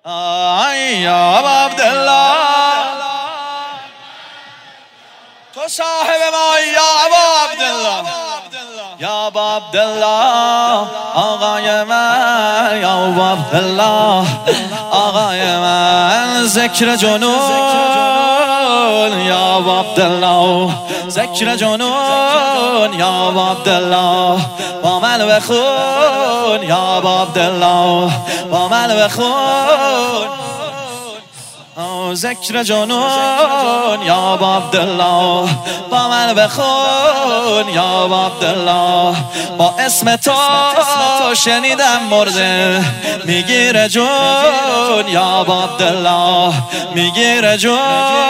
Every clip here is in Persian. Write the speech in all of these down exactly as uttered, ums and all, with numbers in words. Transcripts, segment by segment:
یا عبدالله تو صاحب ما یا عبدالله یا عبدالله آقای من یا عبدالله آقای من ذکر جنون یا عبدالله ذکر جنون یا عبدالله با من بخون یا عبدالله با من بخون ذکر جنون یا عبدالله با من بخون یا عبدالله با اسم تو شنیدم مرده میگیره جون یا عبدالله میگیره جون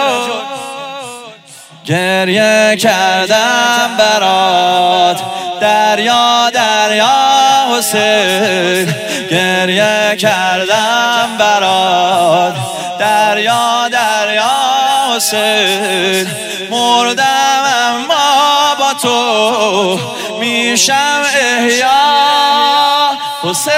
گریه کردم برات دریا دریا حسین گریه کردم برات دریا دریا حسین مردم اما با تو میشم احیا حسین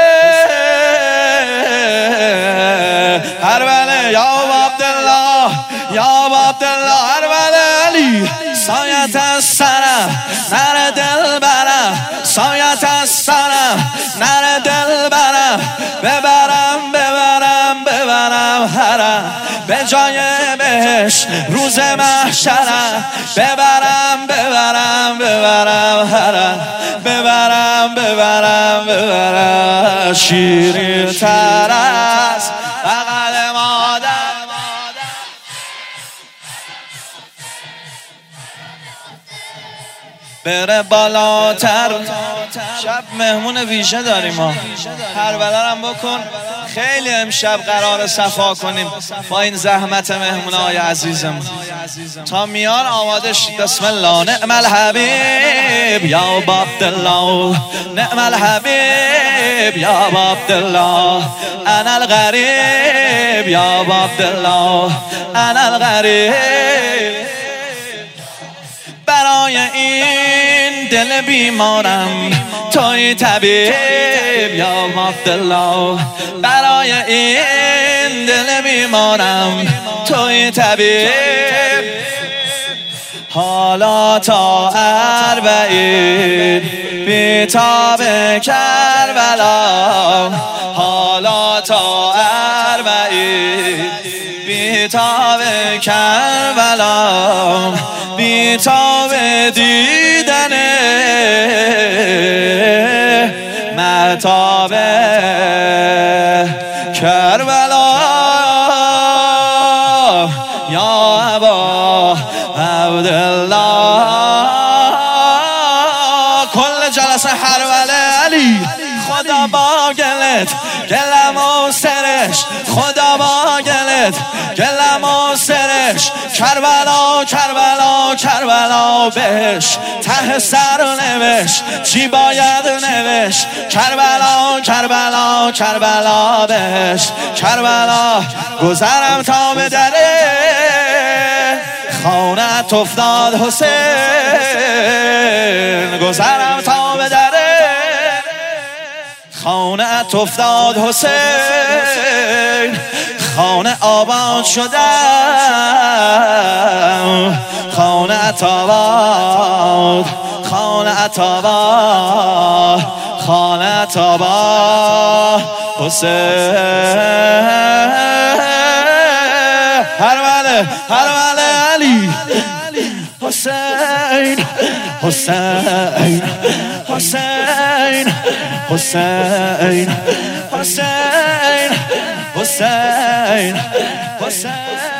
هربله یا عبدالله یا عبدالله هربله علی سایت از سرم نر دل برم سایت از سرم نر دل برم ببرم ببرم ببرم هرم به جای بهش روز محشرم ببرم ببرم ببرم هرم ببرم ببرم ببرم شیرین تر از بغل مادر بره بالاتر شب مهمون ویژه داریم ما هربله هم بکن خیلی امشب قرار صفا کنیم با این زحمت مهمونای عزیزم تا میان آماده شید بسم الله نعم الحبیب یا عبدالله نعم الحبیب یا عبدالله انا الغریب یا عبدالله انا الغریب برای این دل بیمارم توی طبیب یا عبدالله برای این دل بیمارم توی طبیب حالا تا اربعین بیتاب کربلا حالا تا اربعین بیتاب کربلا بیتاب دیدن مهتاب کربلا یا ابا عبدالله کل جلسه هربله علی خدا با گلت گلم و سرش خدا با گلت گلم و سرش کربلا کربلا کربلا بهش ته سر نوشت چی باید نوشت کربلا کربلا کربلا بهش کربلا گذرم تا به دره خانت افتاد حسین گذرم تا به دره خانه افتاد حسین خانه آباد شدم خانه آباد خانه آباد خانه آباد حسین هربله هربله علی حسین حسین حسین حسین حسین حسین حسین